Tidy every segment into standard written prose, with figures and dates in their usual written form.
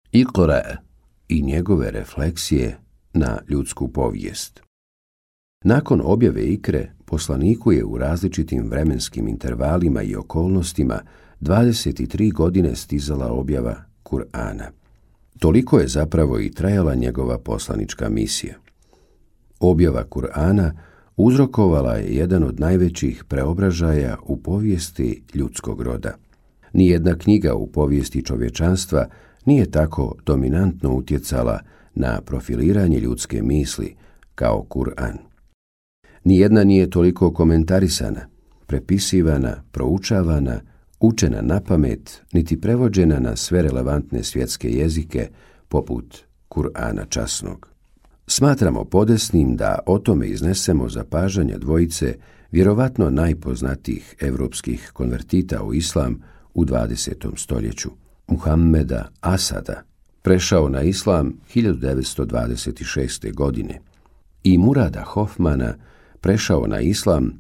Iqra i njegove refleksije na ljudsku povijest. Nakon objave Ikre, poslaniku je u različitim vremenskim intervalima i okolnostima 23 godine stizala objava Kur'ana. Toliko je zapravo i trajala njegova poslanička misija. Objava Kur'ana uzrokovala je jedan od najvećih preobražaja u povijesti ljudskog roda. Nijedna knjiga u povijesti čovječanstva nije tako dominantno utjecala na profiliranje ljudske misli kao Kur'an. Nijedna nije toliko komentarisana, prepisivana, proučavana, učena napamet, niti prevođena na sve relevantne svjetske jezike poput Kur'ana časnog. Smatramo podesnim da o tome iznesemo zapažanja dvojice vjerovatno najpoznatijih evropskih konvertita u islam u 20. stoljeću, Muhammeda Asada, prešao na islam 1926. godine, i Murada Hofmana, prešao na islam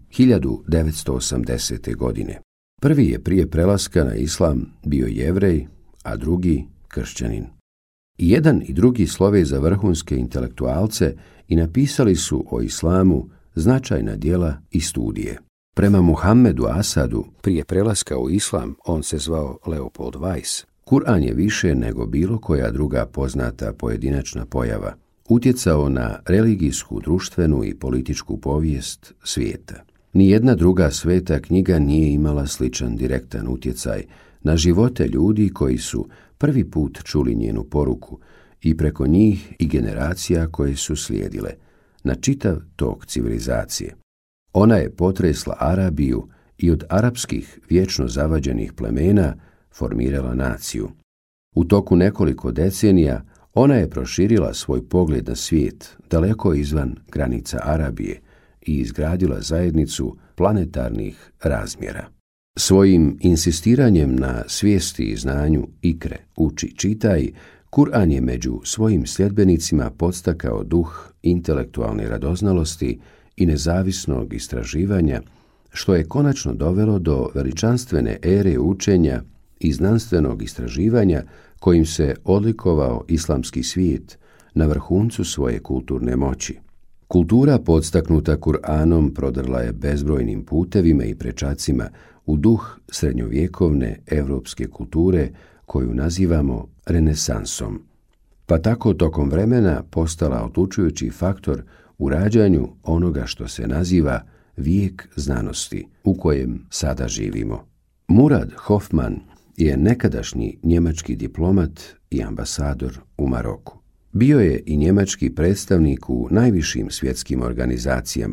1980. godine. Prvi je prije prelaska na islam bio Jevrej, a drugi kršćanin. I jedan i drugi slove za vrhunske intelektualce i napisali su o islamu značajna djela i studije. Prema Muhammedu Asadu, prije prelaska u islam, on se zvao Leopold Weiss, Kur'an je više nego bilo koja druga poznata pojedinačna pojava utjecao na religijsku, društvenu i političku povijest svijeta. Nijedna druga sveta knjiga nije imala sličan direktan utjecaj na živote ljudi koji su prvi put čuli njenu poruku i preko njih i generacija koje su slijedile, na čitav tok civilizacije. Ona je potresla Arabiju i od arapskih vječno zavađenih plemena formirala naciju. U toku nekoliko decenija ona je proširila svoj pogled na svijet daleko izvan granica Arabije i izgradila zajednicu planetarnih razmjera. Svojim insistiranjem na svijesti i znanju Ikre, uči, čitaj, Kur'an je među svojim sljedbenicima podstakao duh intelektualne radoznalosti i nezavisnog istraživanja, što je konačno dovelo do veličanstvene ere učenja i znanstvenog istraživanja kojim se odlikovao islamski svijet na vrhuncu svoje kulturne moći. Kultura podstaknuta Kur'anom prodrla je bezbrojnim putevima i prečacima u duh srednjovjekovne evropske kulture koju nazivamo renesansom, pa tako tokom vremena postala odlučujući faktor u rađanju onoga što se naziva vijek znanosti u kojem sada živimo. Murad Hofman je nekadašnji njemački diplomat i ambasador u Maroku. Bio je i njemački predstavnik u najvišim svjetskim organizacijama.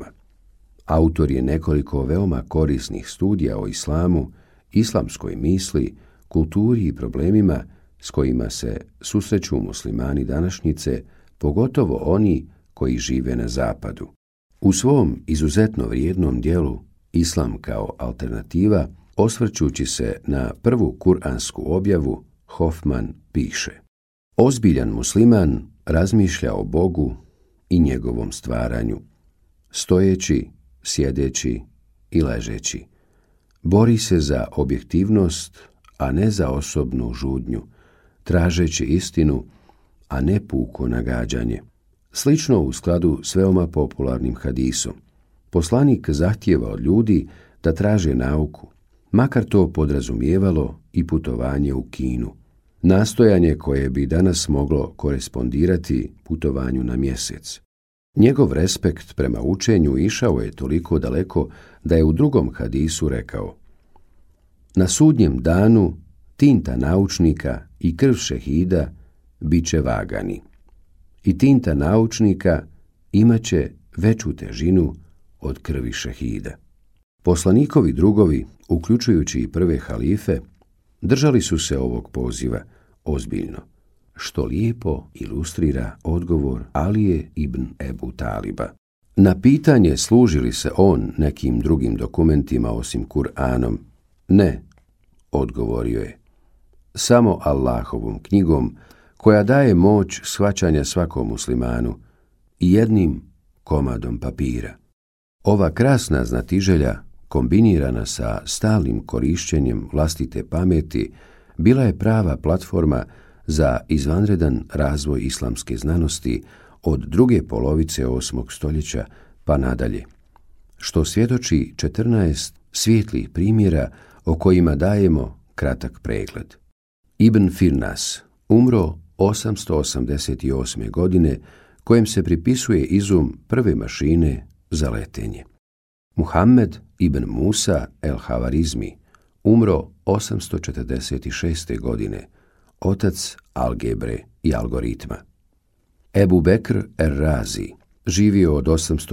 Autor je nekoliko veoma korisnih studija o islamu, islamskoj misli, kulturi i problemima s kojima se susreću muslimani današnjice, pogotovo oni koji žive na zapadu. U svom izuzetno vrijednom dijelu Islam kao alternativa, osvrćući se na prvu kuransku objavu, Hofman piše: ozbiljan musliman razmišlja o Bogu i njegovom stvaranju, stojeći, sjedeći i ležeći. Bori se za objektivnost, a ne za osobnu žudnju, tražeći istinu, a ne puko nagađanje. Slično u skladu s veoma popularnim hadisom, poslanik zahtijeva od ljudi da traže nauku, makar to podrazumijevalo i putovanje u Kinu. Nastojanje koje bi danas moglo korespondirati putovanju na mjesec. Njegov respekt prema učenju išao je toliko daleko da je u drugom hadisu rekao: na sudnjem danu tinta naučnika i krv šehida bit će vagani. I tinta naučnika imaće veću težinu od krvi šehida. Poslanikovi drugovi, uključujući i prve halife, držali su se ovog poziva ozbiljno, što lijepo ilustrira odgovor Alije ibn Ebu Taliba. Na pitanje služi li se on nekim drugim dokumentima osim Kur'anom, ne, odgovorio je, samo Allahovom knjigom koja daje moć shvaćanja svakom muslimanu i jednim komadom papira. Ova krasna znatiželja, kombinirana sa stalnim korišćenjem vlastite pameti, bila je prava platforma za izvanredan razvoj islamske znanosti od druge polovice 8. stoljeća pa nadalje, što svjedoči 14 svijetlih primjera o kojima dajemo kratak pregled. Ibn Firnas umro 888. godine, kojem se pripisuje izum prve mašine za letenje. Muhammed ibn Musa el-Havarizmi umro 846. godine, otac algebre i algoritma. Ebu Bekr er-Razi živio od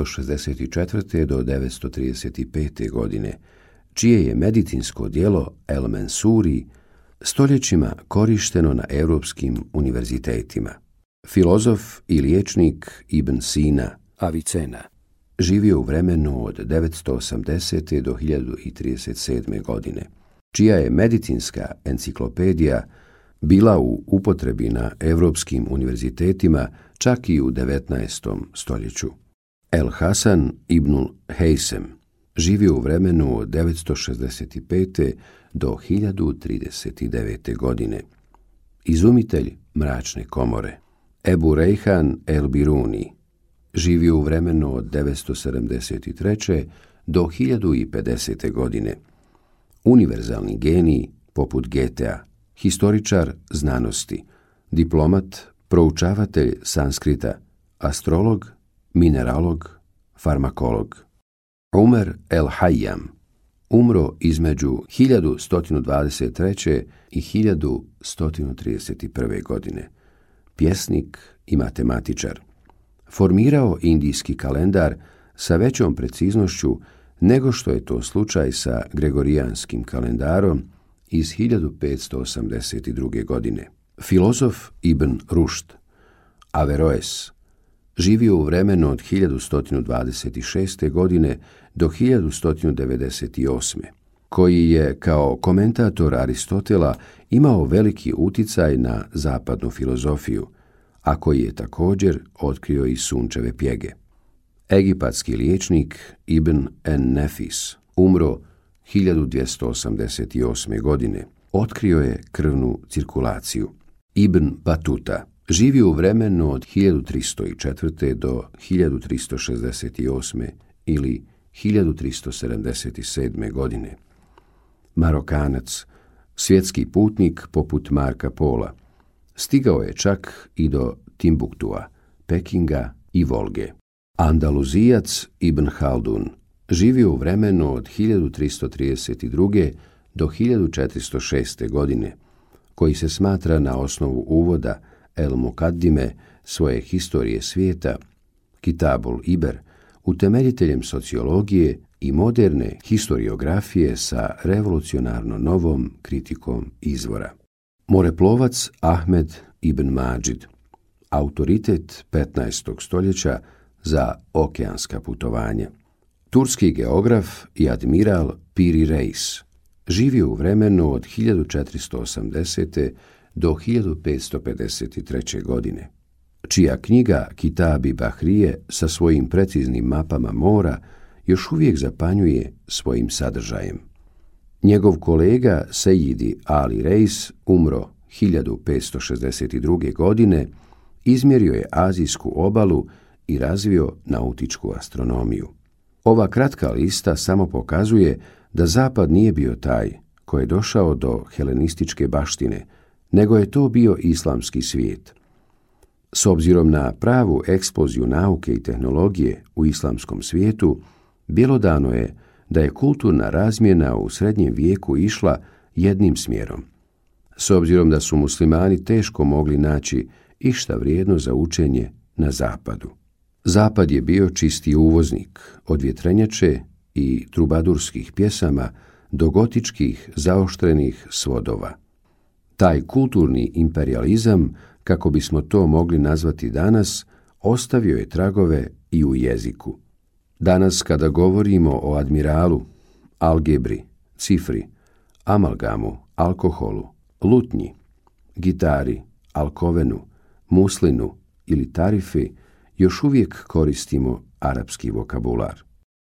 864. do 935. godine, čije je medicinsko djelo El Mensuri stoljećima korišteno na europskim univerzitetima. Filozof i liječnik Ibn Sina, Avicena, živio u vremenu od 980. do 1037. godine, čija je medicinska enciklopedija bila u upotrebi na europskim univerzitetima čak i u 19. stoljeću. El Hasan ibnul Hejsem živio u vremenu od 965. do 1039. godine. Izumitelj mračne komore. Ebu Rejhan el Biruni živio u vremenu od 973. do 1050. godine. Univerzalni genij poput Getea, historičar znanosti, diplomat, proučavatelj sanskrita, astrolog, mineralog, farmakolog. Umer el Hayyam umro između 1123. i 1131. godine. Pjesnik i matematičar. Formirao indijski kalendar sa većom preciznošću nego što je to slučaj sa gregorijanskim kalendarom iz 1582. godine. Filozof Ibn Rušd, Averroes, živio u vremenu od 1126. godine do 1198. koji je kao komentator Aristotela imao veliki uticaj na zapadnu filozofiju, a koji je također otkrio i sunčeve pjege. Egipatski liječnik Ibn en-Nefis umro 1288. godine. Otkrio je krvnu cirkulaciju. Ibn Batuta živio u vremenu od 1304. do 1368. ili 1377. godine. Marokanac, svjetski putnik poput Marka Pola, stigao je čak i do Timbuktua, Pekinga i Volge. Andaluzijac Ibn Haldun živio u vremenu od 1332. do 1406. godine, koji se smatra na osnovu uvoda El Mukaddime svoje historije svijeta, Kitabul Iber, utemeljiteljem sociologije i moderne historiografije sa revolucionarno novom kritikom izvora. Moreplovac Ahmed ibn Mađid, autoritet 15. stoljeća za okeanska putovanja. Turski geograf i admiral Piri Reis živio u vremenu od 1480. do 1553. godine, čija knjiga Kitabi Bahrije sa svojim preciznim mapama mora još uvijek zapanjuje svojim sadržajem. Njegov kolega Sejidi Ali Reis umro 1562. godine, izmjerio je azijsku obalu i razvio nautičku astronomiju. Ova kratka lista samo pokazuje da Zapad nije bio taj koji je došao do helenističke baštine, nego je to bio islamski svijet. S obzirom na pravu eksploziju nauke i tehnologije u islamskom svijetu, bjelodano je da je kulturna razmjena u srednjem vijeku išla jednim smjerom. S obzirom da su muslimani teško mogli naći išta vrijedno za učenje na zapadu. Zapad je bio čisti uvoznik, od vjetrenjače i trubadurskih pjesama do gotičkih zaoštrenih svodova. Taj kulturni imperijalizam, kako bismo to mogli nazvati danas, ostavio je tragove i u jeziku. Danas kada govorimo o admiralu, algebri, cifri, amalgamu, alkoholu, lutnji, gitari, alkovenu, muslinu ili tarifi, još uvijek koristimo arapski vokabular.